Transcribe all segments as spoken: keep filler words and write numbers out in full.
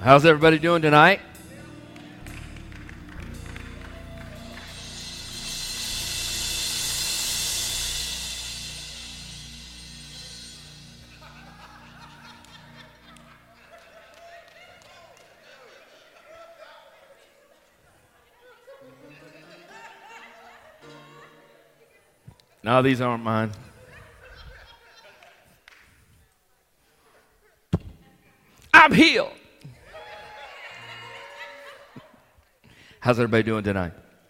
How's everybody doing tonight? No, these aren't mine. I'm healed. How's everybody doing tonight?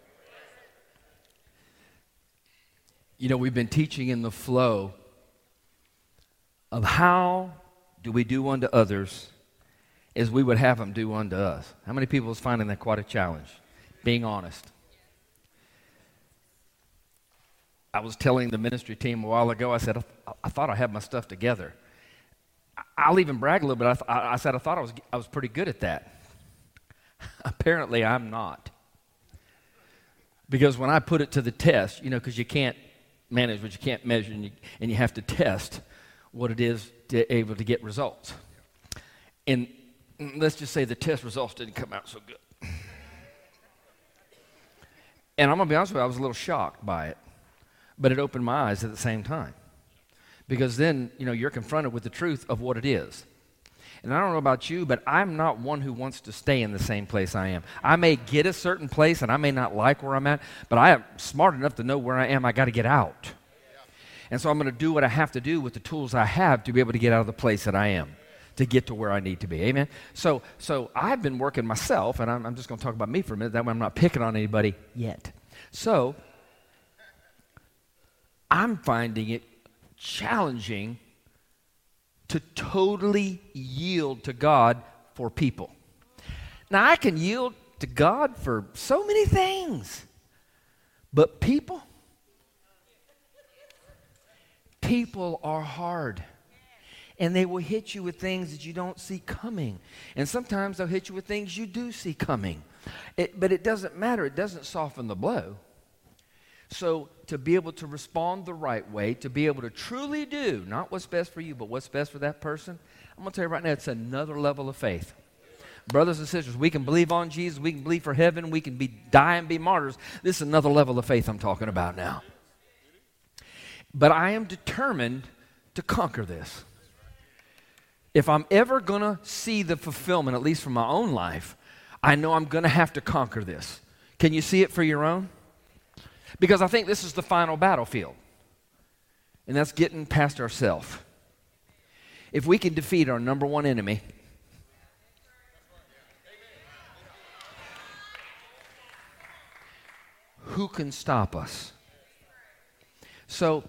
You know, we've been teaching in the flow of how do we do unto others as we would have them do unto us. How many people is finding that quite a challenge? Being honest. I was telling the ministry team a while ago, I said, I, I thought I had my stuff together. I'll even brag a little bit. I, th- I said I thought I was I was pretty good at that. Apparently, I'm not. Because when I put it to the test, you know, because you can't manage what you can't measure, and you, and you have to test what it is to able to get results. And let's just say the test results didn't come out so good. And I'm going to be honest with you, I was a little shocked by it. But it opened my eyes at the same time. Because then, you know, you're confronted with the truth of what it is. And I don't know about you, but I'm not one who wants to stay in the same place I am. I may get a certain place, and I may not like where I'm at, but I am smart enough to know where I am. I got to get out. And so I'm going to do what I have to do with the tools I have to be able to get out of the place that I am, to get to where I need to be. Amen? So so I've been working myself, and I'm, I'm just going to talk about me for a minute. That way I'm not picking on anybody yet. So I'm finding it challenging to totally yield to God for people. Now, I can yield to God for so many things, but people, people are hard. And they will hit you with things that you don't see coming. And sometimes they'll hit you with things you do see coming. It, but it doesn't matter. It doesn't soften the blow. So to be able to respond the right way, to be able to truly do, not what's best for you, but what's best for that person, I'm going to tell you right now, it's another level of faith. Brothers and sisters, we can believe on Jesus, we can believe for heaven, we can be die and be martyrs. This is another level of faith I'm talking about now. But I am determined to conquer this. If I'm ever going to see the fulfillment, at least from my own life, I know I'm going to have to conquer this. Can you see it for your own? Because I think this is the final battlefield, and that's getting past ourselves. If we can defeat our number one enemy, who can stop us? So,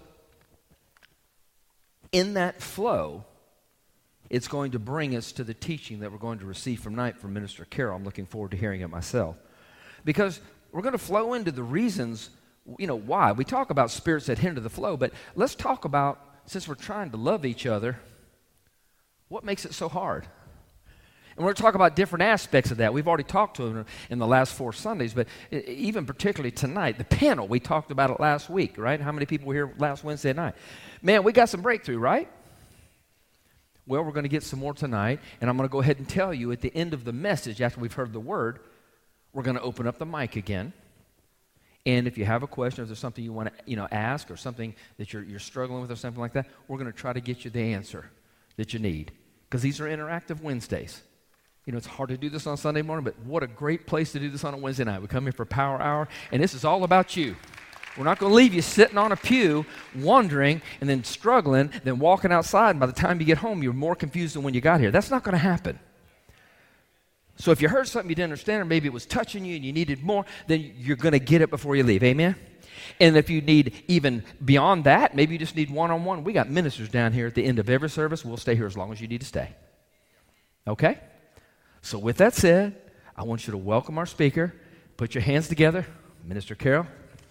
in that flow, it's going to bring us to the teaching that we're going to receive from tonight from Minister Carol. I'm looking forward to hearing it myself. Because we're going to flow into the reasons, you know, why. We talk about spirits that hinder the flow, but let's talk about, since we're trying to love each other, what makes it so hard? And we're going to talk about different aspects of that. We've already talked to them in the last four Sundays, but even particularly tonight, the panel, we talked about it last week, right? How many people were here last Wednesday night? Man, we got some breakthrough, right? Well, we're going to get some more tonight, and I'm going to go ahead and tell you at the end of the message, after we've heard the word, we're going to open up the mic again. And if you have a question, if there's something you want to, you know, ask, or something that you're you're struggling with, or something like that, we're going to try to get you the answer that you need. Because these are interactive Wednesdays. You know, it's hard to do this on Sunday morning, but what a great place to do this on a Wednesday night. We come here for Power Hour, and this is all about you. We're not going to leave you sitting on a pew, wondering, and then struggling, then walking outside, and by the time you get home, you're more confused than when you got here. That's not going to happen. So if you heard something you didn't understand, or maybe it was touching you and you needed more, then you're going to get it before you leave. Amen? And if you need even beyond that, maybe you just need one-on-one. We got ministers down here at the end of every service. We'll stay here as long as you need to stay. Okay? So with that said, I want you to welcome our speaker. Put your hands together. Minister Carol.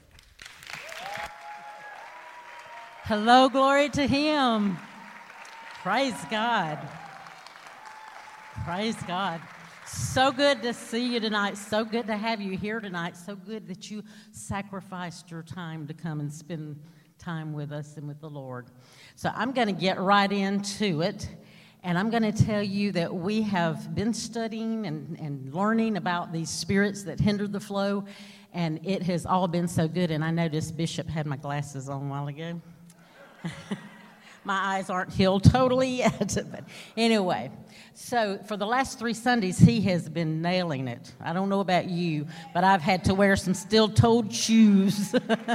Hello, glory to Him. Praise God. Praise God. So good to see you tonight. So good to have you here tonight. So good that you sacrificed your time to come and spend time with us and with the Lord. So I'm going to get right into it. And I'm going to tell you that we have been studying and, and learning about these spirits that hinder the flow, and it has all been so good. And I noticed Bishop had my glasses on a while ago. My eyes aren't healed totally yet. But anyway, so for the last three Sundays, he has been nailing it. I don't know about you, but I've had to wear some steel-toed shoes.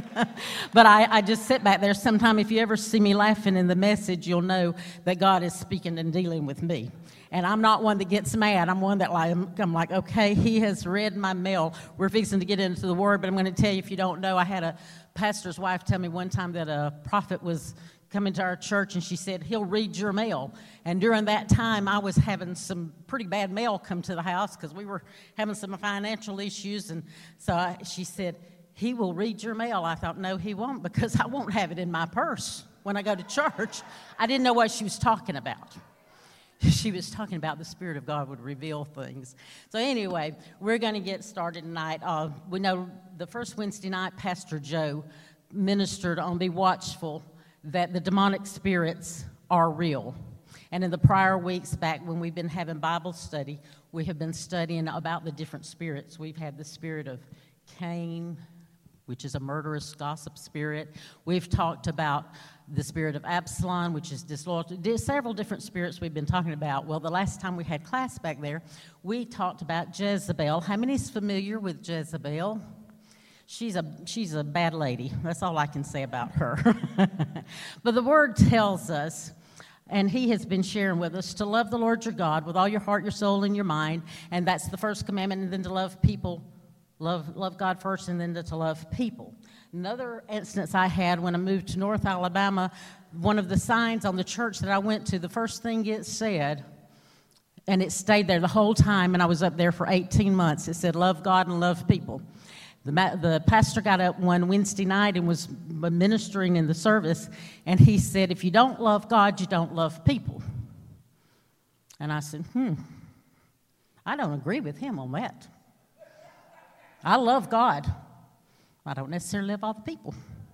But I, I just sit back there. Sometime if you ever see me laughing in the message, you'll know that God is speaking and dealing with me. And I'm not one that gets mad. I'm one that like, I'm like, okay, he has read my mail. We're fixing to get into the Word, but I'm going to tell you, if you don't know, I had a pastor's wife tell me one time that a prophet was coming to our church, and she said, he'll read your mail. And during that time, I was having some pretty bad mail come to the house because we were having some financial issues. And so I, she said, he will read your mail. I thought, no, he won't, because I won't have it in my purse when I go to church. I didn't know what she was talking about. She was talking about the Spirit of God would reveal things. So anyway, we're going to get started tonight. Uh, we know the first Wednesday night, Pastor Joe ministered on Be Watchful, that the demonic spirits are real. And in the prior weeks back when we've been having Bible study, we have been studying about the different spirits. We've had the spirit of Cain, which is a murderous gossip spirit. We've talked about the spirit of Absalom, which is disloyalty. There's several different spirits we've been talking about. Well, the last time we had class back there, we talked about Jezebel. How many is familiar with Jezebel? She's a she's a bad lady. That's all I can say about her. But the Word tells us, and he has been sharing with us, to love the Lord your God with all your heart, your soul, and your mind. And that's the first commandment. And then to love people, love love God first, and then to, to love people. Another instance I had when I moved to North Alabama, one of the signs on the church that I went to, the first thing it said, and it stayed there the whole time, and I was up there for eighteen months, it said, love God and love people. The, the pastor got up one Wednesday night and was ministering in the service, and he said, if you don't love God, you don't love people. And I said, hmm, I don't agree with him on that. I love God. I don't necessarily love all the people.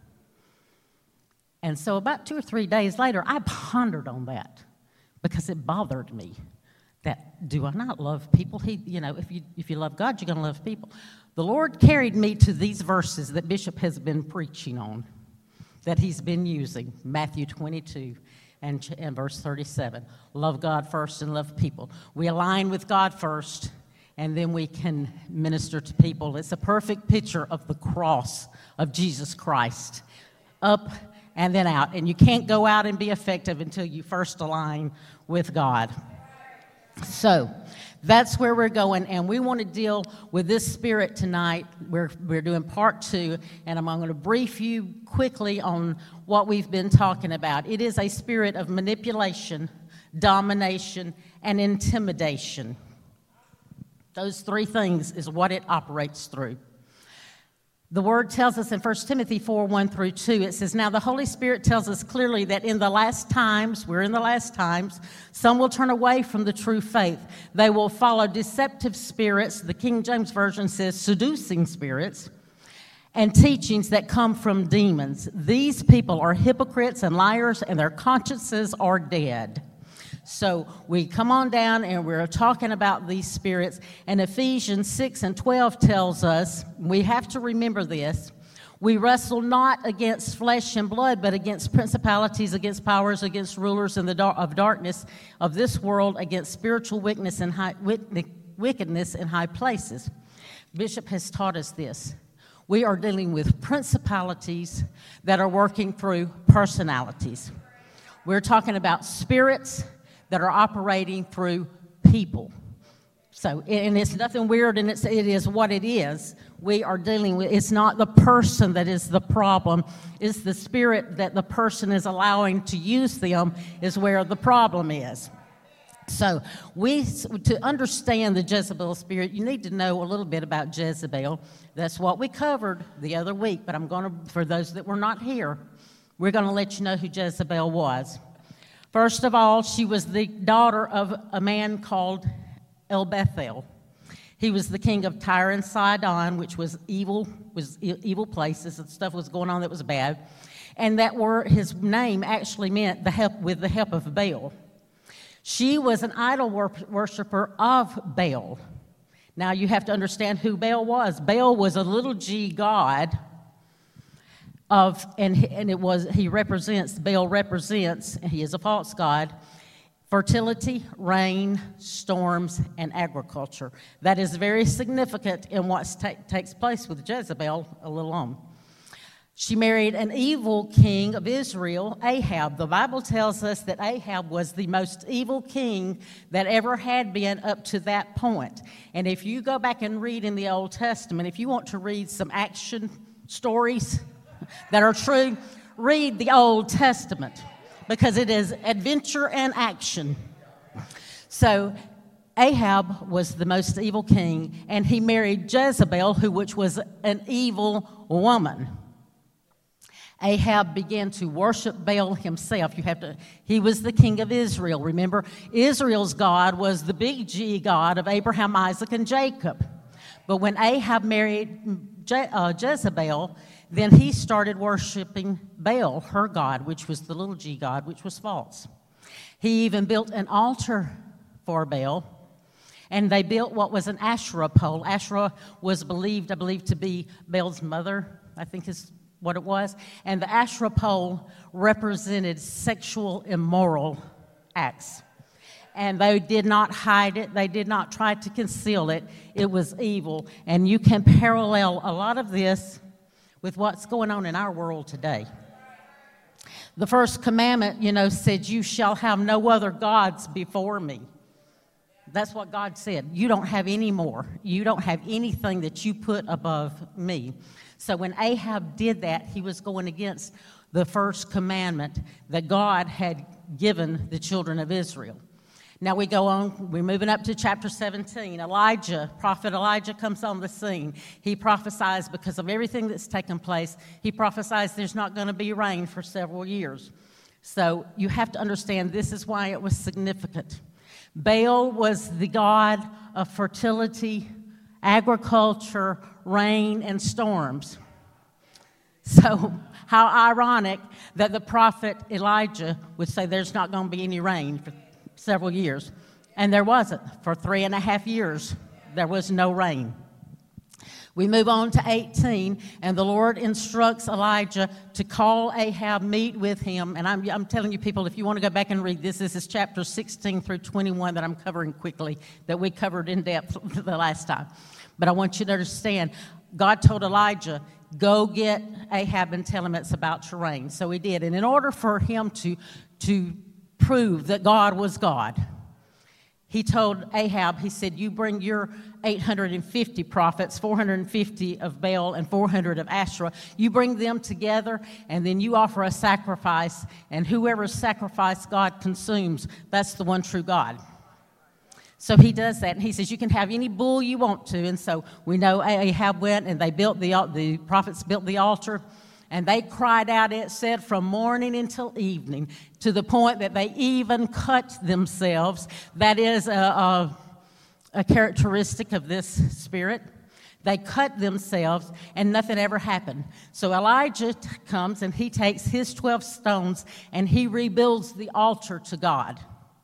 And so about two or three days later, I pondered on that because it bothered me. That, do I not love people? He, you know, if you if you love God, you're going to love people. The Lord carried me to these verses that Bishop has been preaching on, that he's been using, Matthew twenty-two and, and verse thirty-seven. Love God first and love people. We align with God first, and then we can minister to people. It's a perfect picture of the cross of Jesus Christ, up and then out. And you can't go out and be effective until you first align with God. So that's where we're going, and we want to deal with this spirit tonight. We're we're doing part two, and I'm going to brief you quickly on what we've been talking about. It is a spirit of manipulation, domination, and intimidation. Those three things is what it operates through. The Word tells us in First Timothy four, one through two, it says, now the Holy Spirit tells us clearly that in the last times, we're in the last times, some will turn away from the true faith. They will follow deceptive spirits, the King James Version says seducing spirits, and teachings that come from demons. These people are hypocrites and liars, and their consciences are dead. So we come on down and we're talking about these spirits. And Ephesians six and twelve tells us, we have to remember this, we wrestle not against flesh and blood, but against principalities, against powers, against rulers in the dar- of darkness of this world, against spiritual wickedness in high, wickedness in high places. Bishop has taught us this. We are dealing with principalities that are working through personalities. We're talking about spirits that are operating through people. So, and it's nothing weird, and it's, it is what it is. We are dealing with, it's not the person that is the problem. It's the spirit that the person is allowing to use them is where the problem is. So, we to understand the Jezebel spirit, you need to know a little bit about Jezebel. That's what we covered the other week, but I'm going to, for those that were not here, we're going to let you know who Jezebel was. First of all, she was the daughter of a man called El-Bethel. He was the king of Tyre and Sidon, which was evil, was evil places, and stuff was going on that was bad. And that were his name actually meant the help with the help of Baal. She was an idol wor- worshiper of Baal. Now you have to understand who Baal was. Baal was a little g god of, and, and it was, he represents, Baal represents, he is a false god, fertility, rain, storms, and agriculture. That is very significant in what ta- takes place with Jezebel a little on. She married an evil king of Israel, Ahab. The Bible tells us that Ahab was the most evil king that ever had been up to that point. And if you go back and read in the Old Testament, if you want to read some action stories that are true, read the Old Testament because it is adventure and action. So Ahab was the most evil king, and he married Jezebel, who which was an evil woman. Ahab began to worship Baal himself. You have to, he was the king of Israel. Remember, Israel's God was the big G God of Abraham, Isaac, and Jacob. But when Ahab married Je- uh, Jezebel, then he started worshiping Baal, her God, which was the little G God, which was false. He even built an altar for Baal, and they built what was an Asherah pole. Asherah was believed, I believe, to be Baal's mother, I think is what it was. And the Asherah pole represented sexual immoral acts. And they did not hide it. They did not try to conceal it. It was evil. And you can parallel a lot of this with what's going on in our world today. The first commandment, you know, said, "You shall have no other gods before me." That's what God said. You don't have any more. You don't have anything that you put above me. So when Ahab did that, he was going against the first commandment that God had given the children of Israel. Now we go on, we're moving up to chapter seventeen. Elijah, prophet Elijah comes on the scene. He prophesies because of everything that's taken place. He prophesies there's not going to be rain for several years. So you have to understand this is why it was significant. Baal was the god of fertility, agriculture, rain, and storms. So how ironic that the prophet Elijah would say there's not going to be any rain for several years. And there wasn't. For three and a half years, there was no rain. We move on to eighteen, and the Lord instructs Elijah to call Ahab, meet with him. And I'm, I'm telling you, people, if you want to go back and read this, this is chapter sixteen through twenty-one that I'm covering quickly, that we covered in depth the last time. But I want you to understand, God told Elijah, go get Ahab and tell him it's about to rain. So he did. And in order for him to, to prove that God was God, he told Ahab, he said, you bring your eight hundred fifty prophets, four hundred fifty of Baal and four hundred of Asherah. You bring them together, and then you offer a sacrifice, and whoever's sacrifice God consumes, that's the one true God. So he does that, and he says, you can have any bull you want to. And so we know Ahab went, and they built the, the prophets built the altar, and they cried out, it said, from morning until evening, to the point that they even cut themselves. That is a, a, a characteristic of this spirit. They cut themselves, and nothing ever happened. So Elijah t- comes, and he takes his twelve stones, and he rebuilds the altar to God.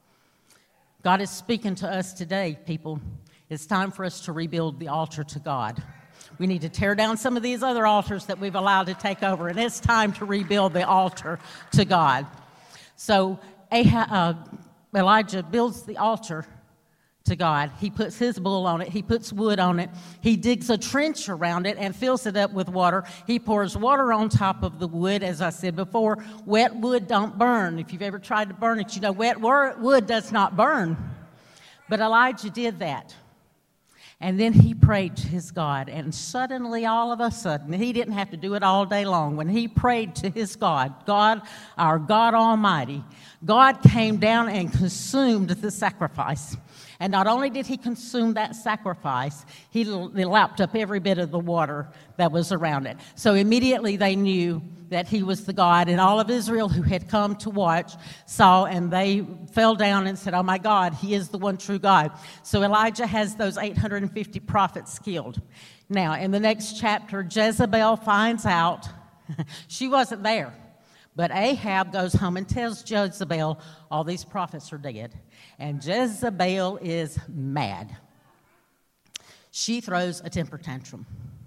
God is speaking to us today, people. It's time for us to rebuild the altar to God. We need to tear down some of these other altars that we've allowed to take over, and it's time to rebuild the altar to God. So Ahab, uh, Elijah builds the altar to God. He puts his bull on it. He puts wood on it. He digs a trench around it and fills it up with water. He pours water on top of the wood. As I said before, wet wood don't burn. If you've ever tried to burn it, you know wet wood does not burn. But Elijah did that. And then he prayed to his God, and suddenly, all of a sudden, he didn't have to do it all day long. When he prayed to his God, God, our God Almighty, God came down and consumed the sacrifice. And not only did he consume that sacrifice, he lapped up every bit of the water that was around it. So immediately they knew that he was the God, and all of Israel who had come to watch saw, and they fell down and said, oh my God, he is the one true God. So Elijah has those eight hundred fifty prophets killed. Now, in the next chapter, Jezebel finds out, she wasn't there, But Ahab goes home and tells Jezebel all these prophets are dead. And Jezebel is mad. She throws a temper tantrum.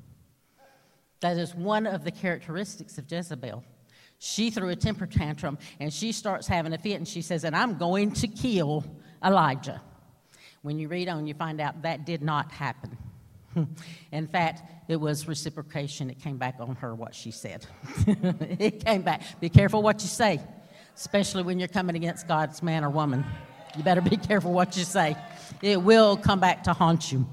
That is one of the characteristics of Jezebel. She threw a temper tantrum, and she starts having a fit, and she says, and I'm going to kill Elijah. When you read on, you find out that did not happen. In fact, it was reciprocation. It came back on her, what she said. It came back. Be careful what you say, especially when you're coming against God's man or woman. You better be careful what you say. It will come back to haunt you.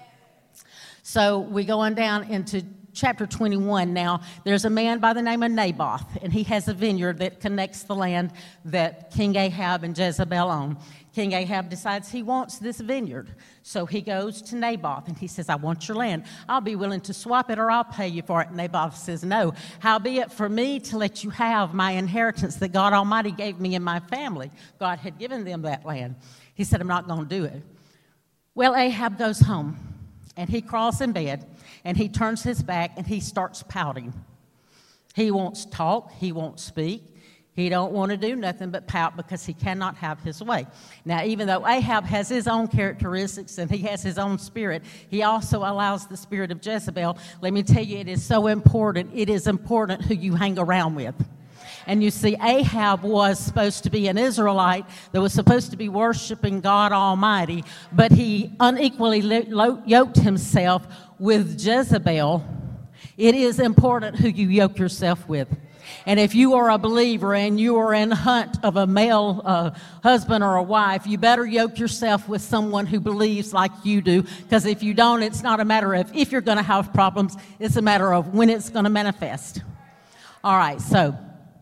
So we go on down into chapter twenty-one now. There's a man by the name of Naboth, and he has a vineyard that connects the land that King Ahab and Jezebel own. King Ahab decides he wants this vineyard. So he goes to Naboth, and he says, I want your land. I'll be willing to swap it, or I'll pay you for it. Naboth says, no. Howbeit for me to let you have my inheritance that God Almighty gave me and my family. God had given them that land. He said, I'm not going to do it. Well, Ahab goes home, and he crawls in bed, and he turns his back, and he starts pouting. He won't talk. He won't speak. He don't want to do nothing but pout because he cannot have his way. Now, even though Ahab has his own characteristics and he has his own spirit, he also allows the spirit of Jezebel. Let me tell you, it is so important. It is important who you hang around with. And you see, Ahab was supposed to be an Israelite that was supposed to be worshiping God Almighty, but he unequally lo- yoked himself with Jezebel. It is important who you yoke yourself with. And if you are a believer and you are in hunt of a male uh, husband or a wife, you better yoke yourself with someone who believes like you do. Because if you don't, it's not a matter of if you're going to have problems. It's a matter of when it's going to manifest. All right, so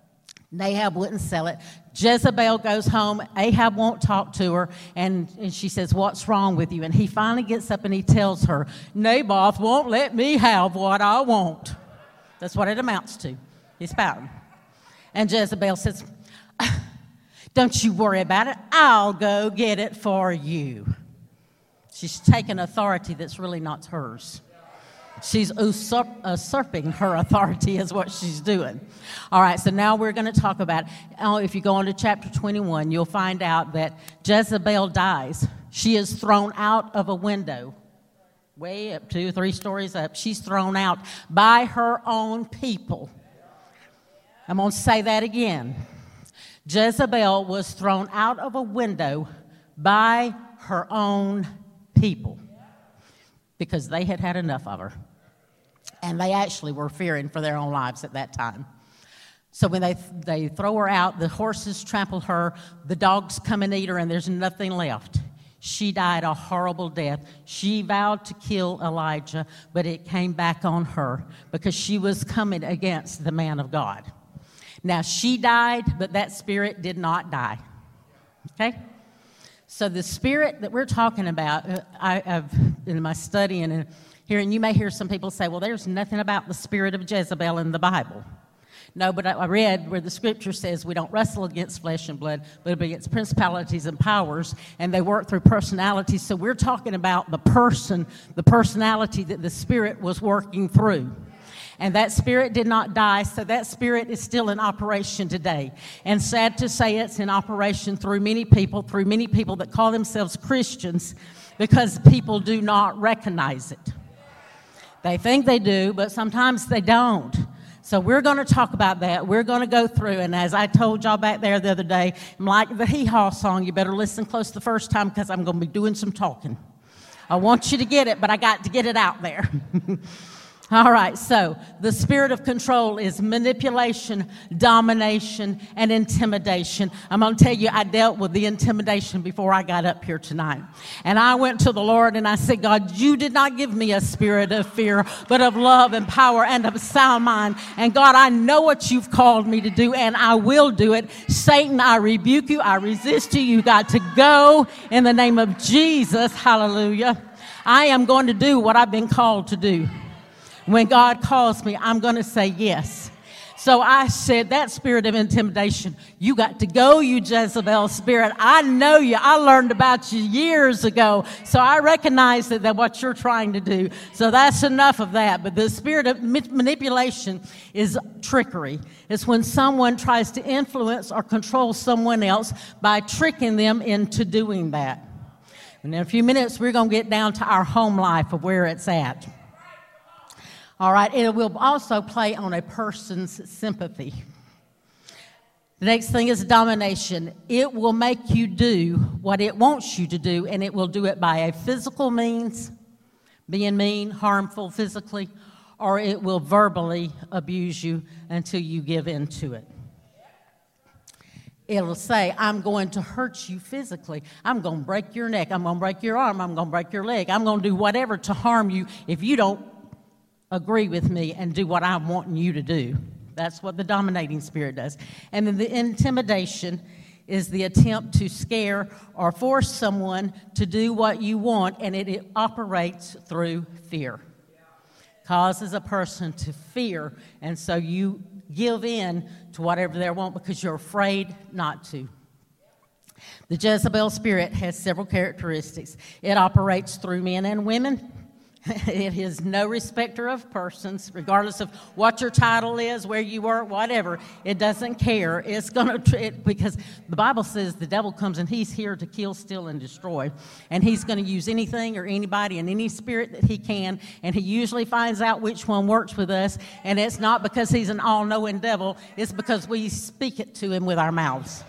Ahab wouldn't sell it. Jezebel goes home. Ahab won't talk to her. And, and she says, what's wrong with you? And he finally gets up and he tells her, Naboth won't let me have what I want. That's what it amounts to. He's pouting. And Jezebel says, don't you worry about it. I'll go get it for you. She's taken authority that's really not hers. She's usurp, usurping her authority is what she's doing. All right, so now we're going to talk about, oh, if you go on to chapter twenty-one, you'll find out that Jezebel dies. She is thrown out of a window, way up two, three stories up. She's thrown out by her own people. I'm going to say that again. Jezebel was thrown out of a window by her own people because they had had enough of her. And they actually were fearing for their own lives at that time. So when they they throw her out, the horses trample her, the dogs come and eat her, and there's nothing left. She died a horrible death. She vowed to kill Elijah, but it came back on her because she was coming against the man of God. Now, she died, but that spirit did not die. Okay? So the spirit that we're talking about, I, I've in my study and here, and you may hear some people say, well, there's nothing about the spirit of Jezebel in the Bible. No, but I read where the scripture says we don't wrestle against flesh and blood, but against principalities and powers, and they work through personalities. So we're talking about the person, the personality that the spirit was working through. And that spirit did not die, so that spirit is still in operation today. And sad to say, it's in operation through many people, through many people that call themselves Christians, because people do not recognize it. They think they do, but sometimes they don't. So we're going to talk about that. We're going to go through, and as I told y'all back there the other day, I'm like the hee-haw song. You better listen close the first time because I'm going to be doing some talking. I want you to get it, but I got to get it out there. All right, so the spirit of control is manipulation, domination, and intimidation. I'm going to tell you, I dealt with the intimidation before I got up here tonight. And I went to the Lord and I said, God, you did not give me a spirit of fear, but of love and power and of sound mind. And God, I know what you've called me to do, and I will do it. Satan, I rebuke you. I resist you. You got to go in the name of Jesus. Hallelujah. I am going to do what I've been called to do. When God calls me, I'm going to say yes. So I said, that spirit of intimidation, you got to go, you Jezebel spirit. I know you. I learned about you years ago. So I recognize that that's what you're trying to do. So that's enough of that. But the spirit of manipulation is trickery. It's when someone tries to influence or control someone else by tricking them into doing that. And in a few minutes, we're going to get down to our home life of where it's at. All right, it will also play on a person's sympathy. The next thing is domination. It will make you do what it wants you to do, and it will do it by a physical means, being mean, harmful physically, or it will verbally abuse you until you give in to it. It'll say, I'm going to hurt you physically. I'm going to break your neck. I'm going to break your arm. I'm going to break your leg. I'm going to do whatever to harm you if you don't agree with me and do what I'm wanting you to do. That's what the dominating spirit does. And then the intimidation is the attempt to scare or force someone to do what you want, and it, it operates through fear. Causes a person to fear, and so you give in to whatever they want because you're afraid not to. The Jezebel spirit has several characteristics. It operates through men and women. It is no respecter of persons, regardless of what your title is, where you work, whatever. It doesn't care. It's going to, because the Bible says the devil comes and he's here to kill, steal, and destroy. And he's going to use anything or anybody and any spirit that he can. And he usually finds out which one works with us. And it's not because he's an all-knowing devil. It's because we speak it to him with our mouths.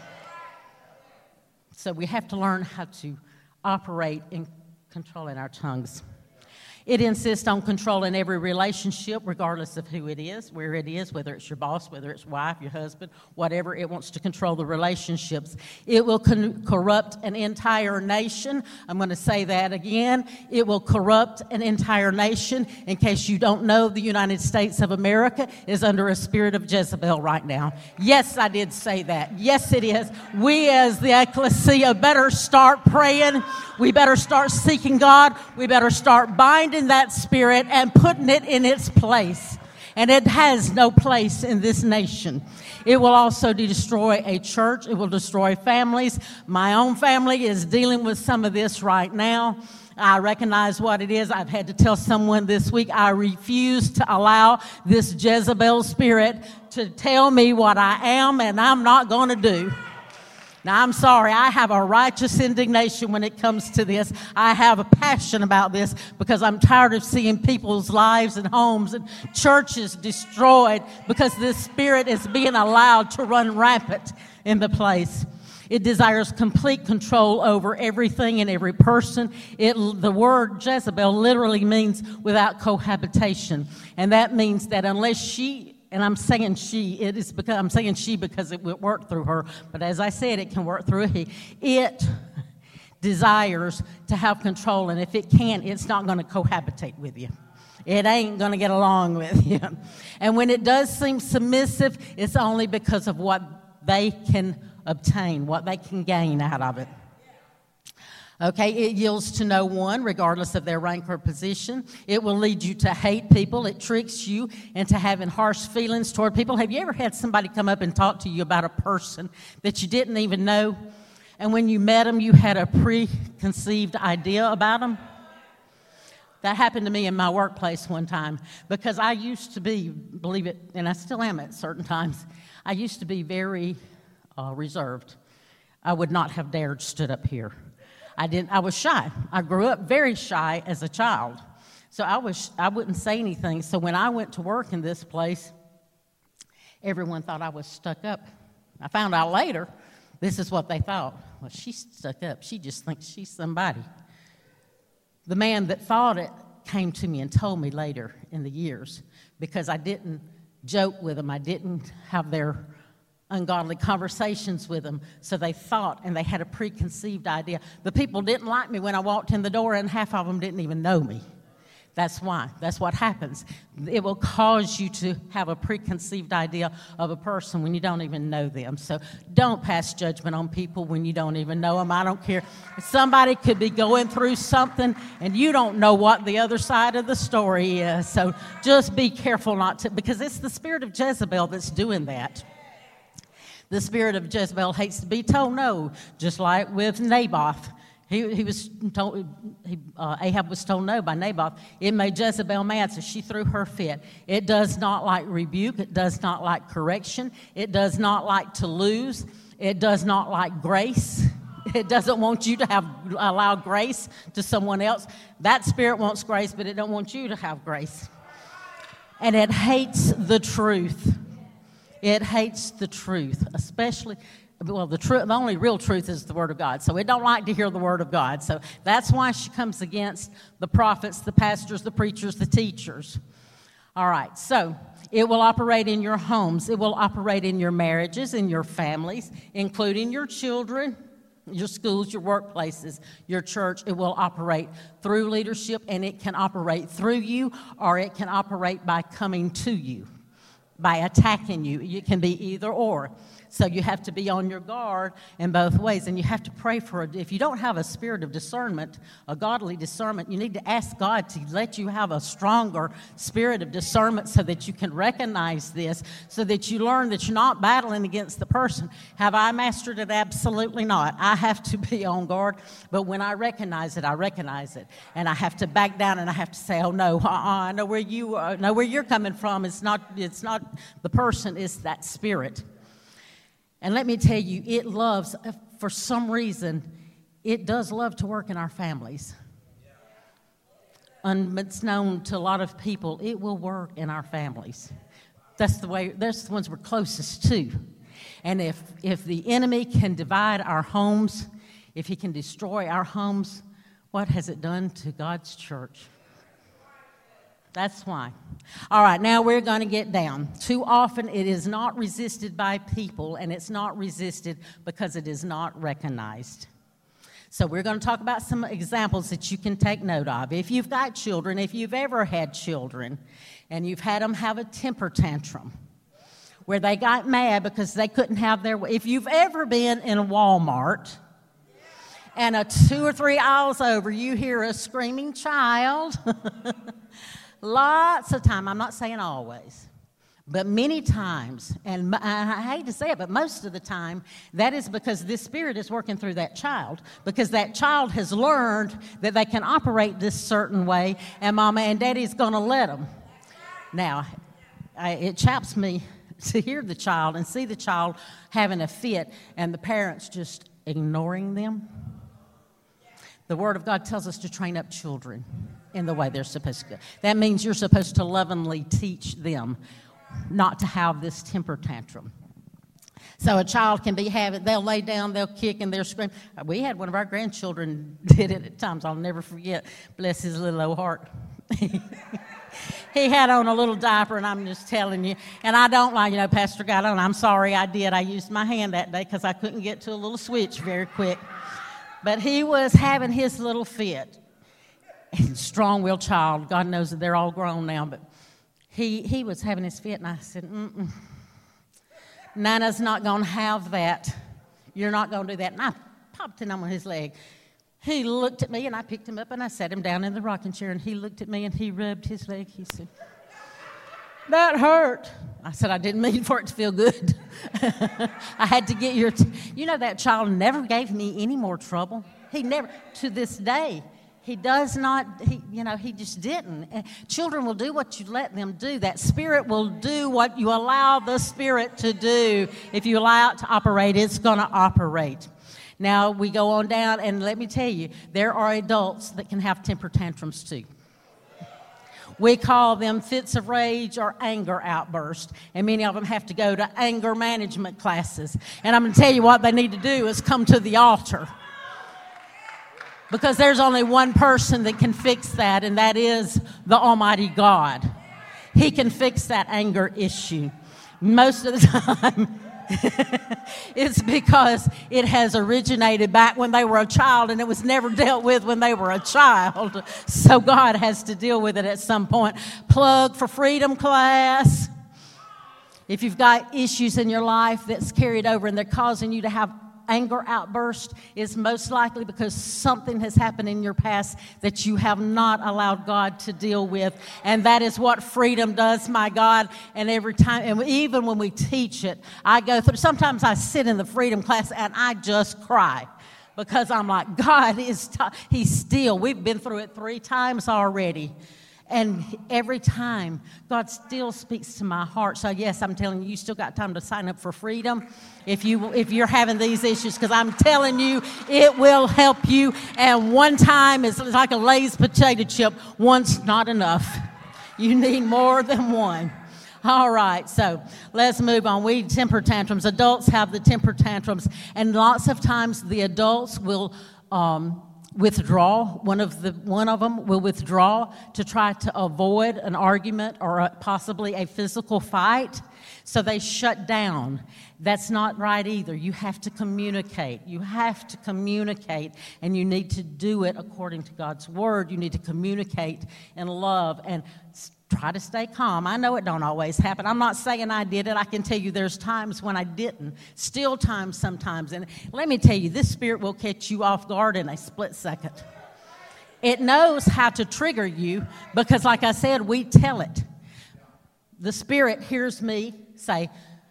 So we have to learn how to operate in controlling our tongues. It insists on controlling every relationship, regardless of who it is, where it is, whether it's your boss, whether it's wife, your husband, whatever. It wants to control the relationships. It will con- corrupt an entire nation. I'm going to say that again. It will corrupt an entire nation. In case you don't know, the United States of America is under a spirit of Jezebel right now. Yes, I did say that. Yes, it is. We as the ecclesia better start praying. We better start seeking God. We better start binding that spirit and putting it in its place. And it has no place in this nation. It will also destroy a church. It will destroy families. My own family is dealing with some of this right now. I recognize what it is. I've had to tell someone this week, I refuse to allow this Jezebel spirit to tell me what I am and I'm not going to do. Now, I'm sorry, I have a righteous indignation when it comes to this. I have a passion about this because I'm tired of seeing people's lives and homes and churches destroyed because this spirit is being allowed to run rampant in the place. It desires complete control over everything and every person. It, the word Jezebel literally means without cohabitation. And that means that unless she... And I'm saying she, it is because I'm saying she because it will work through her. But as I said, it can work through a he. It desires to have control, and if it can, it's not going to cohabitate with you. It ain't going to get along with you. And when it does seem submissive, it's only because of what they can obtain, what they can gain out of it. Okay, it yields to no one, regardless of their rank or position. It will lead you to hate people. It tricks you into having harsh feelings toward people. Have you ever had somebody come up and talk to you about a person that you didn't even know? And when you met them, you had a preconceived idea about them? That happened to me in my workplace one time because I used to be, believe it, and I still am at certain times, I used to be very uh, reserved. I would not have dared stood up here. I didn't. I was shy. I grew up very shy as a child, so I was. I wouldn't say anything. So when I went to work in this place, everyone thought I was stuck up. I found out later, this is what they thought. Well, she's stuck up. She just thinks she's somebody. The man that thought it came to me and told me later in the years because I didn't joke with them. I didn't have their ungodly conversations with them, so they thought and they had a preconceived idea. The people didn't like me when I walked in the door, and half of them didn't even know me. That's why. That's what happens. It will cause you to have a preconceived idea of a person when you don't even know them. So don't pass judgment on people when you don't even know them. I don't care. Somebody could be going through something and you don't know what the other side of the story is. So just be careful not to, because it's the spirit of Jezebel that's doing that. The spirit of Jezebel hates to be told no, just like with Naboth. He, he was told, he, uh, Ahab was told no by Naboth. It made Jezebel mad, so she threw her fit. It does not like rebuke. It does not like correction. It does not like to lose. It does not like grace. It doesn't want you to have allow grace to someone else. That spirit wants grace, but it don't want you to have grace. And it hates the truth. It hates the truth, especially... Well, the, tr- the only real truth is the Word of God. So it don't like to hear the Word of God. So that's why she comes against the prophets, the pastors, the preachers, the teachers. All right, so it will operate in your homes. It will operate in your marriages, in your families, including your children, your schools, your workplaces, your church. It will operate through leadership, and it can operate through you, or it can operate by coming to you, by attacking you. It can be either or. So you have to be on your guard in both ways, and you have to pray for it. If you don't have a spirit of discernment, a godly discernment, you need to ask God to let you have a stronger spirit of discernment so that you can recognize this, so that you learn that you're not battling against the person. Have I mastered it? Absolutely not. I have to be on guard, but when I recognize it, I recognize it, and I have to back down, and I have to say, "Oh no, uh-uh, I know where you uh, know where you're coming from. It's not. It's not the person. It's that spirit." And let me tell you, it loves, for some reason, it does love to work in our families. Unbeknown to a lot of people, it will work in our families. That's the way, that's the ones we're closest to. And if, if the enemy can divide our homes, if he can destroy our homes, what has it done to God's church? That's why. All right, now we're going to get down. Too often it is not resisted by people, and it's not resisted because it is not recognized. So we're going to talk about some examples that you can take note of. If you've got children, if you've ever had children, and you've had them have a temper tantrum where they got mad because they couldn't have their way. If you've ever been in a Walmart and a two or three aisles over, you hear a screaming child... Lots of time, I'm not saying always, but many times, and I hate to say it, but most of the time, that is because this spirit is working through that child, because that child has learned that they can operate this certain way, and mama and daddy's going to let them. Now, I, it chaps me to hear the child and see the child having a fit and the parents just ignoring them. The Word of God tells us to train up children in the way they're supposed to go. That means you're supposed to lovingly teach them not to have this temper tantrum. So a child can be having, they'll lay down, they'll kick, and they'll scream. We had one of our grandchildren did it at times. I'll never forget. Bless his little old heart. He had on a little diaper, and I'm just telling you. And I don't like, you know, Pastor got on. I'm sorry I did. I used my hand that day because I couldn't get to a little switch very quick. But he was having his little fit. Strong-willed child. God knows that they're all grown now, but he he was having his fit, and I said, mm-mm. Nana's not going to have that. You're not going to do that. And I popped it on his leg. He looked at me, and I picked him up, and I sat him down in the rocking chair, and he looked at me, and he rubbed his leg. He said, that hurt. I said, I didn't mean for it to feel good. I had to get your, t- you know, that child never gave me any more trouble. He never, to this day. He does not, he, you know, he just didn't. Children will do what you let them do. That spirit will do what you allow the spirit to do. If you allow it to operate, it's going to operate. Now, we go on down, and let me tell you, there are adults that can have temper tantrums too. We call them fits of rage or anger outbursts, and many of them have to go to anger management classes. And I'm going to tell you what they need to do is come to the altar. Because there's only one person that can fix that, and that is the Almighty God. He can fix that anger issue. Most of the time, It's because it has originated back when they were a child and it was never dealt with when they were a child. So God has to deal with it at some point. Plug for Freedom Class. If you've got issues in your life that's carried over and they're causing you to have anger outburst, it's most likely because something has happened in your past that you have not allowed God to deal with. And that is what freedom does, my God. And every time, and even when we teach it, I go through, sometimes I sit in the freedom class and I just cry. Because I'm like, God is, t- He's still, we've been through it three times already. And every time, God still speaks to my heart. So, yes, I'm telling you, you still got time to sign up for freedom if, you, if you're having these issues, because I'm telling you, it will help you. And one time is like a Lay's potato chip. One's not enough. You need more than one. All right, so let's move on. We temper tantrums. Adults have the temper tantrums. And lots of times the adults will um, withdraw. One of the one of them will withdraw to try to avoid an argument or a, possibly a physical fight. So they shut down. That's not right either. You have to communicate. You have to communicate, and you need to do it according to God's word. You need to communicate in love and try to stay calm. I know it don't always happen. I'm not saying I did it. I can tell you there's times when I didn't. Still times sometimes. And let me tell you, this spirit will catch you off guard in a split second. It knows how to trigger you because, like I said, we tell it. The spirit hears me say,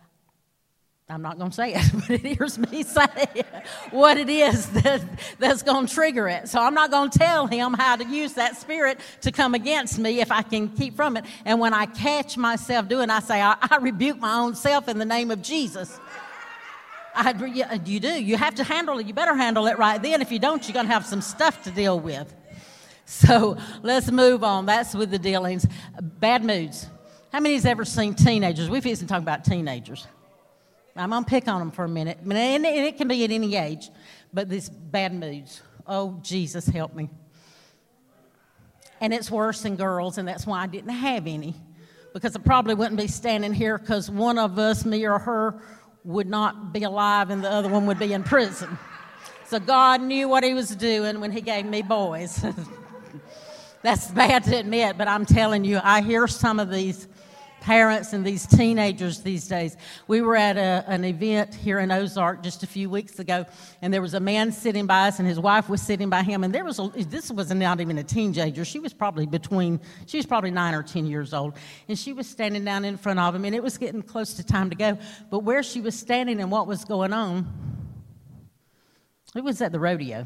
I'm not going to say it, but it hears me say what it is that, that's going to trigger it. So I'm not going to tell him how to use that spirit to come against me if I can keep from it. And when I catch myself doing it, I say, I, I rebuke my own self in the name of Jesus. I, you do. You have to handle it. You better handle it right then. If you don't, you're going to have some stuff to deal with. So let's move on. That's with the dealings. Bad moods. How many has ever seen teenagers? We've been talking about teenagers. I'm going to pick on them for a minute. And it can be at any age. But these bad moods. Oh, Jesus, help me. And it's worse in girls, and that's why I didn't have any. Because I probably wouldn't be standing here because one of us, me or her, would not be alive and the other one would be in prison. So God knew what He was doing when He gave me boys. That's bad to admit, but I'm telling you, I hear some of these parents and these teenagers these days. We were at a, an event here in Ozark just a few weeks ago, and there was a man sitting by us, and his wife was sitting by him, and there was a, this was not even a teenager. She was probably between, she was probably nine or ten years old, and she was standing down in front of him, and it was getting close to time to go, but where she was standing and what was going on, it was at the rodeo.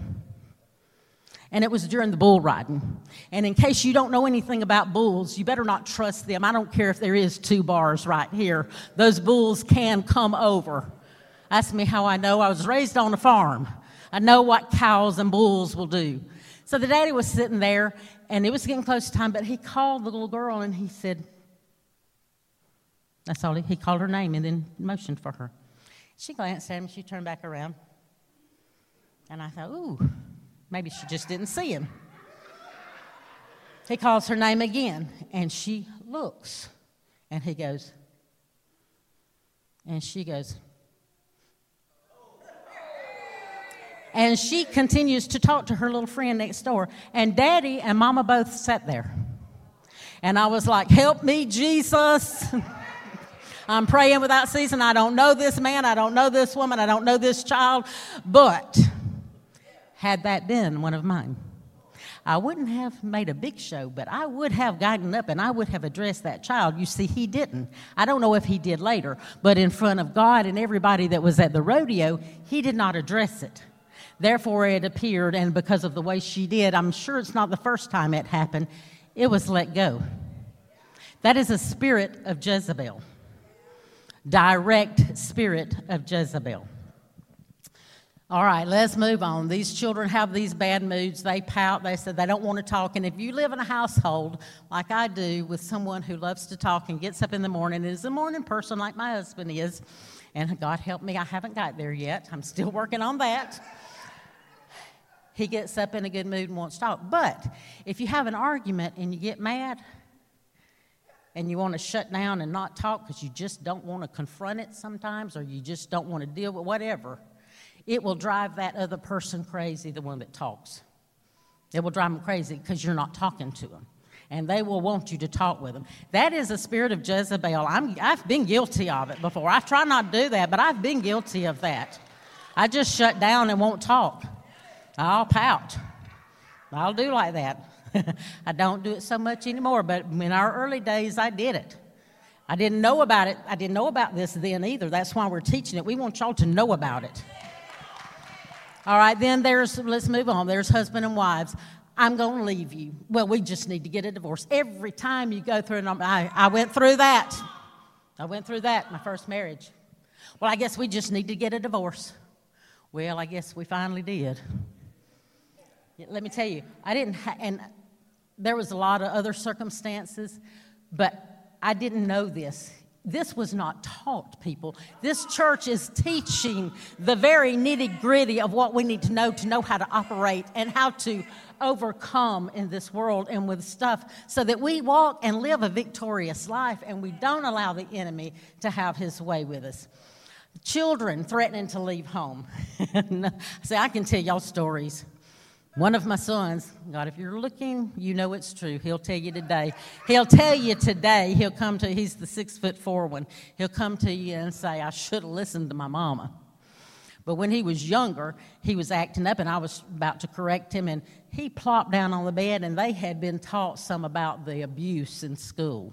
And it was during the bull riding. And in case you don't know anything about bulls, you better not trust them. I don't care if there is two bars right here. Those bulls can come over. Ask me how I know. I was raised on a farm. I know what cows and bulls will do. So the daddy was sitting there, and it was getting close to time, but he called the little girl, and he said, that's all. He, he called her name and then motioned for her. She glanced at him, and she turned back around. And I thought, ooh. Maybe she just didn't see him. He calls her name again, and she looks. And he goes, and she goes. And she continues to talk to her little friend next door. And Daddy and Mama both sat there. And I was like, help me, Jesus. I'm praying without ceasing. I don't know this man. I don't know this woman. I don't know this child. But had that been one of mine, I wouldn't have made a big show, but I would have gotten up and I would have addressed that child. You see, he didn't. I don't know if he did later, but in front of God and everybody that was at the rodeo, he did not address it. Therefore, it appeared, and because of the way she did, I'm sure it's not the first time it happened, it was let go. That is a spirit of Jezebel. Direct spirit of Jezebel. All right, let's move on. These children have these bad moods. They pout. They say they don't want to talk. And if you live in a household like I do with someone who loves to talk and gets up in the morning and is a morning person like my husband is, and God help me, I haven't got there yet. I'm still working on that. He gets up in a good mood and wants to talk. But if you have an argument and you get mad and you want to shut down and not talk because you just don't want to confront it sometimes, or you just don't want to deal with whatever, it will drive that other person crazy, the one that talks. It will drive them crazy because you're not talking to them. And they will want you to talk with them. That is a spirit of Jezebel. I'm, I've been guilty of it before. I try not to do that, but I've been guilty of that. I just shut down and won't talk. I'll pout. I'll do like that. I don't do it so much anymore, but in our early days, I did it. I didn't know about it. I didn't know about this then either. That's why we're teaching it. We want y'all to know about it. All right, then there's, let's move on. There's husband and wives. I'm going to leave you. Well, we just need to get a divorce. Every time you go through, and I, I went through that. I went through that, my first marriage. Well, I guess we just need to get a divorce. Well, I guess we finally did. Let me tell you, I didn't, ha- and there was a lot of other circumstances, but I didn't know this. This was not taught, people. This church is teaching the very nitty-gritty of what we need to know to know how to operate and how to overcome in this world and with stuff so that we walk and live a victorious life and we don't allow the enemy to have his way with us. Children threatening to leave home. See, I can tell y'all stories. One of my sons, God, if you're looking, you know it's true. He'll tell you today. He'll tell you today. He'll come to, he's the six foot four one. He'll come to you and say, I should have listened to my mama. But when he was younger, he was acting up, and I was about to correct him, and he plopped down on the bed, and they had been taught some about the abuse in school.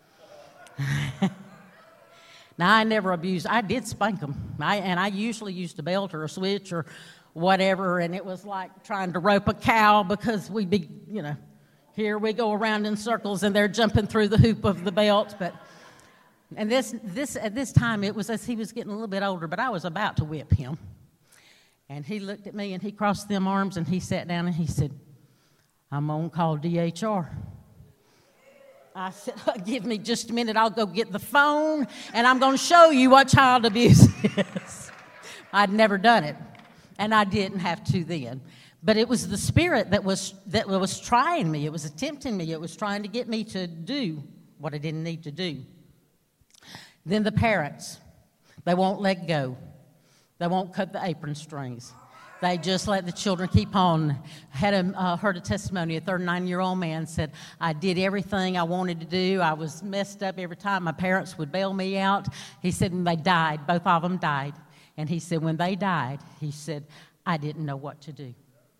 Now, I never abused. I did spank them, I, and I usually used a belt or a switch or whatever, and it was like trying to rope a cow because we'd be, you know, here we go around in circles, and they're jumping through the hoop of the belt. But and this this at this time it was as he was getting a little bit older, but I was about to whip him, and he looked at me and he crossed them arms and he sat down and he said, "I'm gonna call D H R." I said, "Give me just a minute. I'll go get the phone, and I'm going to show you what child abuse is." I'd never done it, and I didn't have to then. But it was the spirit that was that was trying me. It was tempting me. It was trying to get me to do what I didn't need to do. Then the parents, they won't let go. They won't cut the apron strings. They just let the children keep on. I had a, uh, heard a testimony. A thirty-nine-year-old man said, I did everything I wanted to do. I was messed up every time. My parents would bail me out. He said, and they died. Both of them died. And he said, when they died, he said, I didn't know what to do.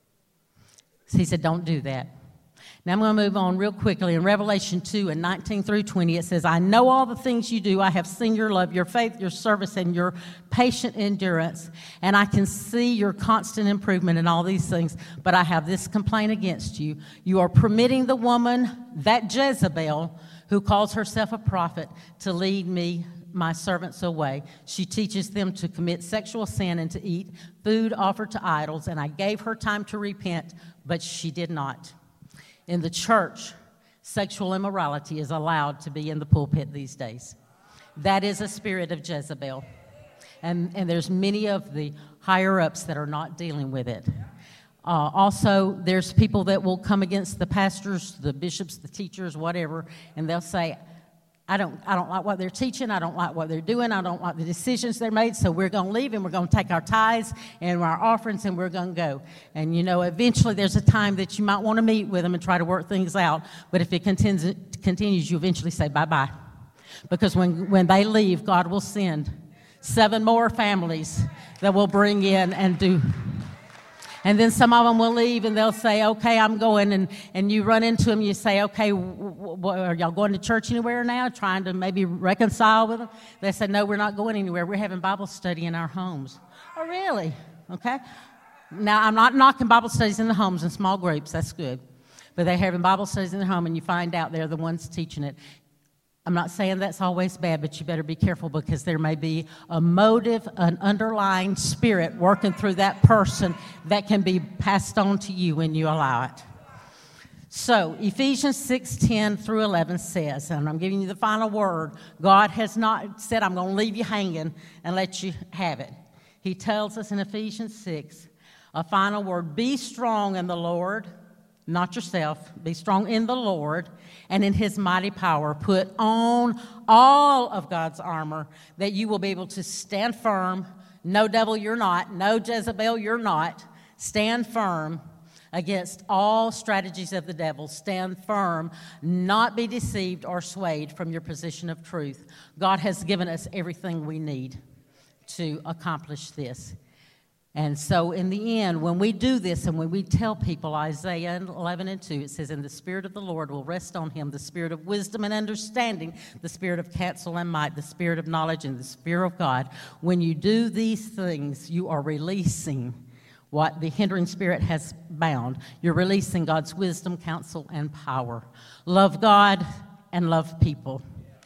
So he said, don't do that. Now I'm going to move on real quickly. In Revelation two and nineteen through twenty, it says, I know all the things you do. I have seen your love, your faith, your service, and your patient endurance. And I can see your constant improvement in all these things. But I have this complaint against you. You are permitting the woman, that Jezebel, who calls herself a prophet, to lead me, my servants, away. She teaches them to commit sexual sin and to eat food offered to idols. And I gave her time to repent, but she did not. In the church, sexual immorality is allowed to be in the pulpit these days. That is a spirit of Jezebel. And, and there's many of the higher-ups that are not dealing with it. Uh, also, there's people that will come against the pastors, the bishops, the teachers, whatever, and they'll say, I don't, I don't like what they're teaching. I don't like what they're doing. I don't like the decisions they're made. So we're going to leave and we're going to take our tithes and our offerings and we're going to go. And, you know, eventually there's a time that you might want to meet with them and try to work things out. But if it continues, continues you eventually say bye-bye. Because when, when they leave, God will send seven more families that will bring in and do. And then some of them will leave and they'll say, okay, I'm going. And, and you run into them, you say, okay, w- w- are y'all going to church anywhere now? Trying to maybe reconcile with them? They say, no, we're not going anywhere. We're having Bible study in our homes. Oh, really? Okay. Now, I'm not knocking Bible studies in the homes in small groups. That's good. But they're having Bible studies in their home and you find out they're the ones teaching it. I'm not saying that's always bad, but you better be careful because there may be a motive, an underlying spirit working through that person that can be passed on to you when you allow it. So Ephesians six ten through eleven says, and I'm giving you the final word, God has not said, I'm going to leave you hanging and let you have it. He tells us in Ephesians six, a final word, be strong in the Lord not yourself. Be strong in the Lord and in his mighty power. Put on all of God's armor that you will be able to stand firm. No devil, you're not. No Jezebel, you're not. Stand firm against all strategies of the devil. Stand firm, not be deceived or swayed from your position of truth. God has given us everything we need to accomplish this. And so in the end, when we do this and when we tell people, Isaiah eleven and two, it says, and the Spirit of the Lord will rest on him, the Spirit of wisdom and understanding, the Spirit of counsel and might, the Spirit of knowledge and the Spirit of God. When you do these things, you are releasing what the hindering spirit has bound. You're releasing God's wisdom, counsel, and power. Love God and love people.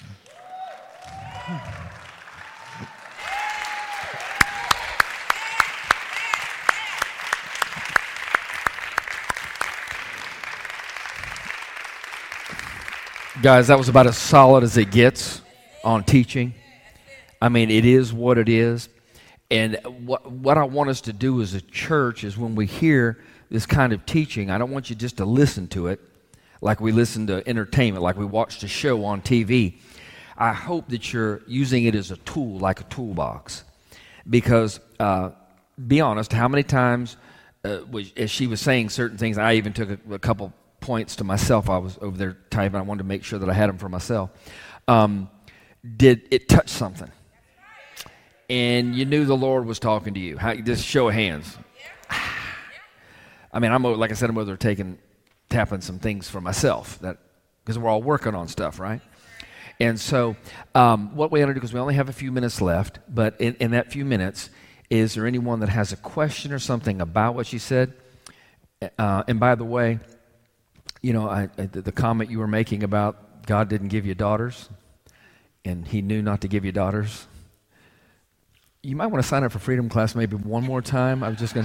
Guys, that was about as solid as it gets on teaching. I mean, it is what it is. And what what I want us to do as a church is when we hear this kind of teaching, I don't want you just to listen to it like we listen to entertainment, like we watched a show on T V. I hope that you're using it as a tool, like a toolbox. Because, uh, be honest, how many times, uh, was, as she was saying certain things, I even took a, a couple points to myself. I was over there typing. I wanted to make sure that I had them for myself. Um, did it touch something? And you knew the Lord was talking to you. How, just show of hands. I mean, I'm like I said, I'm over there taking, tapping some things for myself that because we're all working on stuff, right? And so, um, what we want to do, because we only have a few minutes left, but in, in that few minutes, is there anyone that has a question or something about what she said? Uh, and by the way, you know, I, I, the comment you were making about God didn't give you daughters, and He knew not to give you daughters. You might want to sign up for Freedom Class maybe one more time. I was just going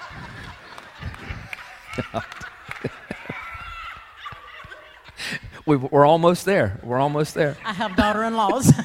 to... we, we're almost there. We're almost there. I have daughter-in-laws.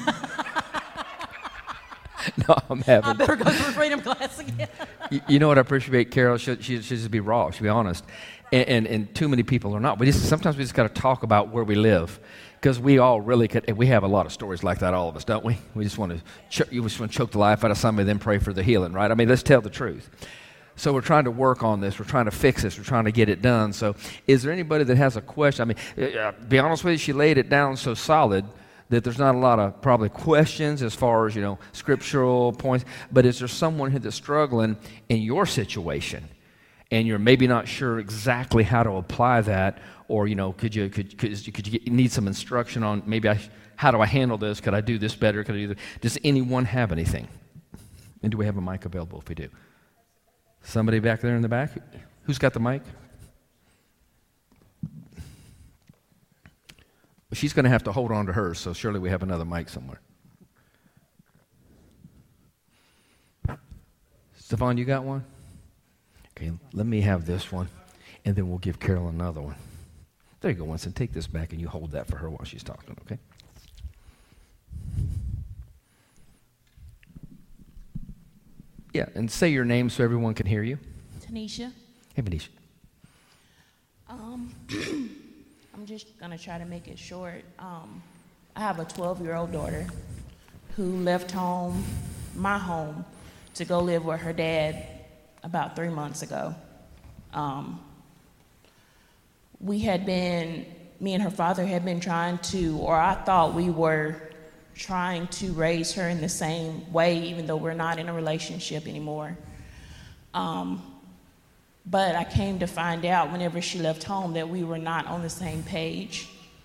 No, I'm having... I better go through Freedom Class again. you, you know what I appreciate, Carol? She, she, she just be raw. She'll be honest. And, and, and too many people are not. We just, sometimes we just got to talk about where we live. Because we all really could, and we have a lot of stories like that, all of us, don't we? We just want to, ch- you just want to choke the life out of somebody, then pray for the healing, right? I mean, let's tell the truth. So we're trying to work on this. We're trying to fix this. We're trying to get it done. So is there anybody that has a question? I mean, uh, be honest with you, she laid it down so solid that there's not a lot of probably questions as far as, you know, scriptural points. But is there someone who that's struggling in your situation? And you're maybe not sure exactly how to apply that, or you know, could you could could you, could you get, need some instruction on maybe I, how do I handle this? Could I do this better? Could I do this? Does anyone have anything? And do we have a mic available if we do? Somebody back there in the back? Who's got the mic? She's going to have to hold on to hers, so surely we have another mic somewhere. Stefan, you got one? Okay, let me have this one, and then we'll give Carol another one. There you go, Winston. Take this back, and you hold that for her while she's talking, okay? Yeah, and say your name so everyone can hear you. Tanisha. Hey, Tanisha. Um, I'm just going to try to make it short. Um, I have a twelve-year-old daughter who left home, my home, to go live with her dad about three months ago. Um, we had been, me and her father had been trying to, or I thought we were trying to raise her in the same way, even though we're not in a relationship anymore. Um, but I came to find out whenever she left home that we were not on the same page.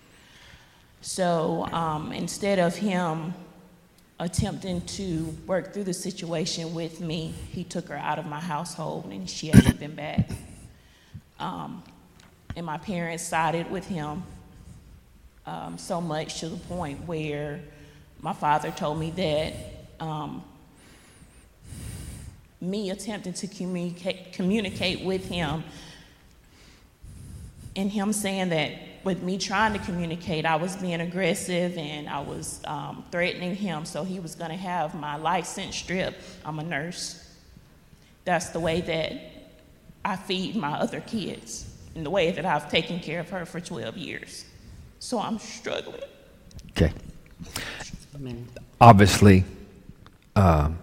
So um, instead of him attempting to work through the situation with me, he took her out of my household, and she hasn't been back. Um, and my parents sided with him um, so much to the point where my father told me that um, me attempting to communicate, communicate with him, and him saying that with me trying to communicate, I was being aggressive and I was um, threatening him, so he was going to have my license stripped. I'm a nurse. That's the way that I feed my other kids. in the way that I've taken care of her for twelve years. So I'm struggling. Okay. Amen. Obviously, um,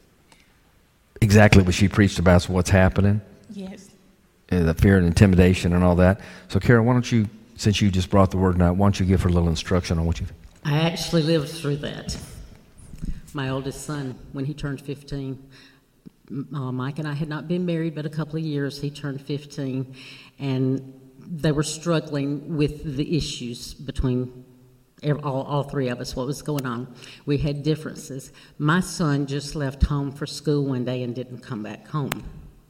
exactly what she preached about is what's happening. Yes. Uh, the fear and intimidation and all that. So, Kara, why don't you, since you just brought the word now, why don't you give her a little instruction on what you... I actually lived through that. My oldest son, when he turned fifteen, uh, Mike and I had not been married but a couple of years. He turned fifteen, and they were struggling with the issues between all, all three of us, what was going on. We had differences. My son just left home for school one day and didn't come back home.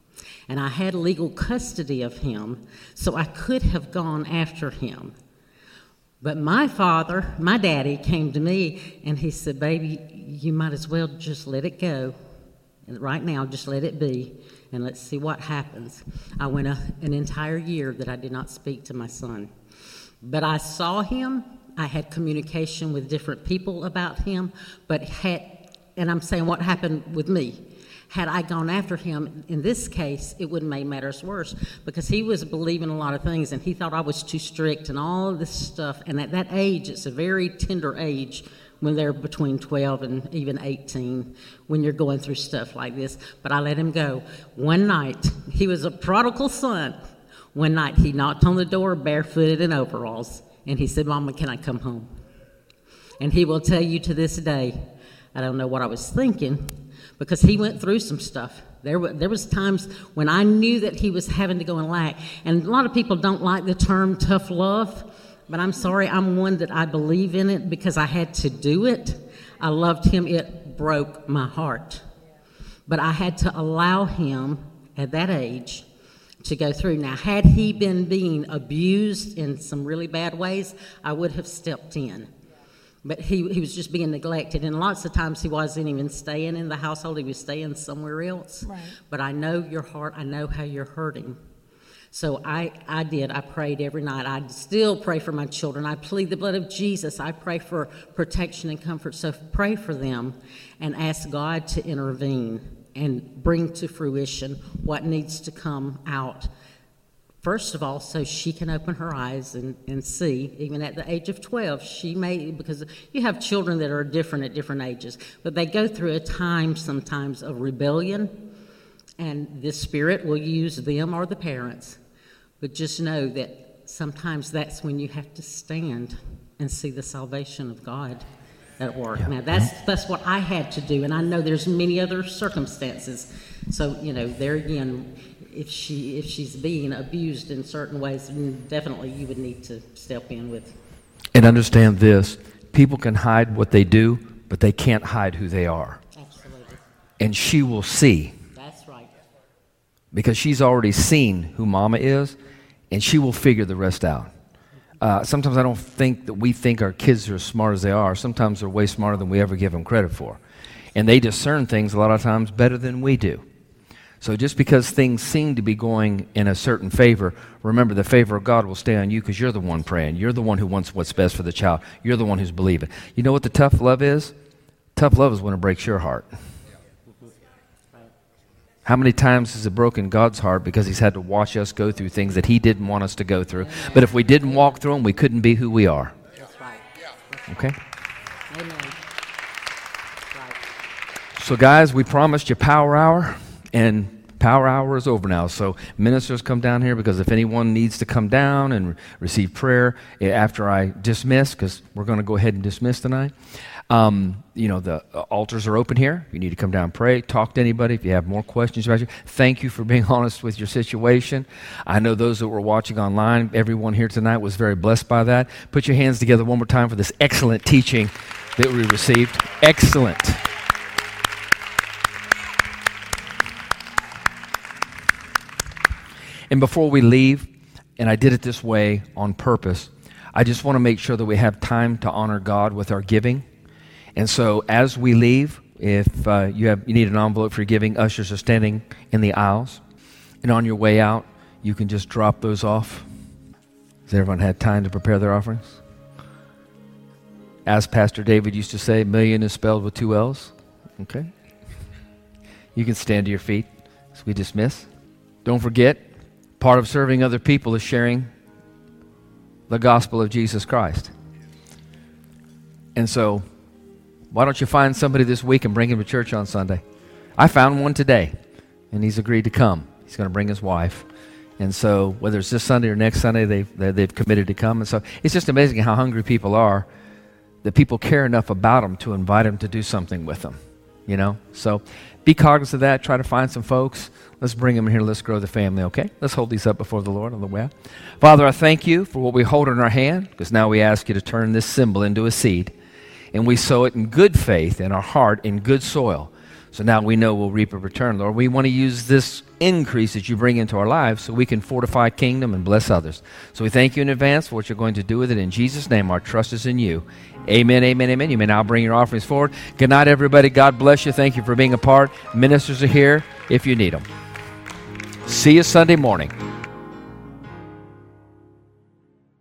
And I had legal custody of him, so I could have gone after him. But my father, my daddy, came to me and he said, baby, you might as well just let it go. And right now, just let it be, and let's see what happens. I went a, an entire year that I did not speak to my son. But I saw him. I had communication with different people about him. But had, and I'm saying what happened with me. Had I gone after him, in this case, it would have made matters worse because he was believing a lot of things and he thought I was too strict and all of this stuff. And at that age, it's a very tender age when they're between twelve and even eighteen, when you're going through stuff like this. But I let him go. One night, he was a prodigal son. One night, he knocked on the door barefooted in overalls, and he said, Mama, can I come home? And he will tell you to this day, I don't know what I was thinking, because he went through some stuff. There were, there was times when I knew that he was having to go and lack. And a lot of people don't like the term tough love, but I'm sorry, I'm one that I believe in it because I had to do it. I loved him. It broke my heart. But I had to allow him at that age to go through. Now, had he been being abused in some really bad ways, I would have stepped in. But he, he was just being neglected, and lots of times he wasn't even staying in the household. He was staying somewhere else. Right. But I know your heart. I know how you're hurting. So I, I did. I prayed every night. I still pray for my children. I plead the blood of Jesus. I pray for protection and comfort. So pray for them and ask God to intervene and bring to fruition what needs to come out. First of all, so she can open her eyes and, and see, even at the age of twelve, she may, because you have children that are different at different ages, but they go through a time sometimes of rebellion, and the Spirit will use them or the parents. But just know that sometimes that's when you have to stand and see the salvation of God at work. Yeah. Now, that's that's what I had to do, and I know there's many other circumstances. So, you know, there again, if she if she's being abused in certain ways, definitely you would need to step in with. And understand this, people can hide what they do, but they can't hide who they are. Absolutely. And she will see. That's right. Because she's already seen who Mama is, and she will figure the rest out. Uh, sometimes I don't think that we think our kids are as smart as they are. Sometimes they're way smarter than we ever give them credit for. And they discern things a lot of times better than we do. So just because things seem to be going in a certain favor, remember the favor of God will stay on you because you're the one praying. You're the one who wants what's best for the child. You're the one who's believing. You know what the tough love is? Tough love is when it breaks your heart. How many times has it broken God's heart because he's had to watch us go through things that he didn't want us to go through? But if we didn't walk through them, we couldn't be who we are. That's right. Okay? Amen. Right. So guys, we promised you power hour, and power hour is over now. So ministers, come down here, because if anyone needs to come down and receive prayer after I dismiss, because we're going to go ahead and dismiss tonight, um, you know, the altars are open here. You need to come down and pray, talk to anybody if you have more questions about you. Thank you for being honest with your situation. I know those that were watching online, everyone here tonight was very blessed by that. Put your hands together one more time for this excellent teaching that we received. Excellent. And before we leave, and I did it this way on purpose, I just want to make sure that we have time to honor God with our giving. And so as we leave, if uh, you have you need an envelope for your giving, ushers are standing in the aisles. And on your way out, you can just drop those off. Has everyone had time to prepare their offerings? As Pastor David used to say, million is spelled with two L's. Okay? You can stand to your feet as we dismiss. Don't forget, Part of serving other people is sharing the gospel of Jesus Christ. And so, why don't you find somebody this week and bring him to church on Sunday? I found one today, and he's agreed to come. He's going to bring his wife. And so, whether it's this Sunday or next Sunday, they've, they've committed to come. And so, it's just amazing how hungry people are, that people care enough about them to invite them to do something with them, you know? So, be cognizant of that. Try to find some folks. Let's bring them here. Let's grow the family, okay? Let's hold these up before the Lord on the way out. Father, I thank you for what we hold in our hand, because now we ask you to turn this symbol into a seed, and we sow it in good faith in our heart, in good soil. So now we know we'll reap a return, Lord. We want to use this increase that you bring into our lives so we can fortify kingdom and bless others. So we thank you in advance for what you're going to do with it. In Jesus' name, our trust is in you. Amen, amen, amen. You may now bring your offerings forward. Good night, everybody. God bless you. Thank you for being a part. Ministers are here if you need them. See you Sunday morning.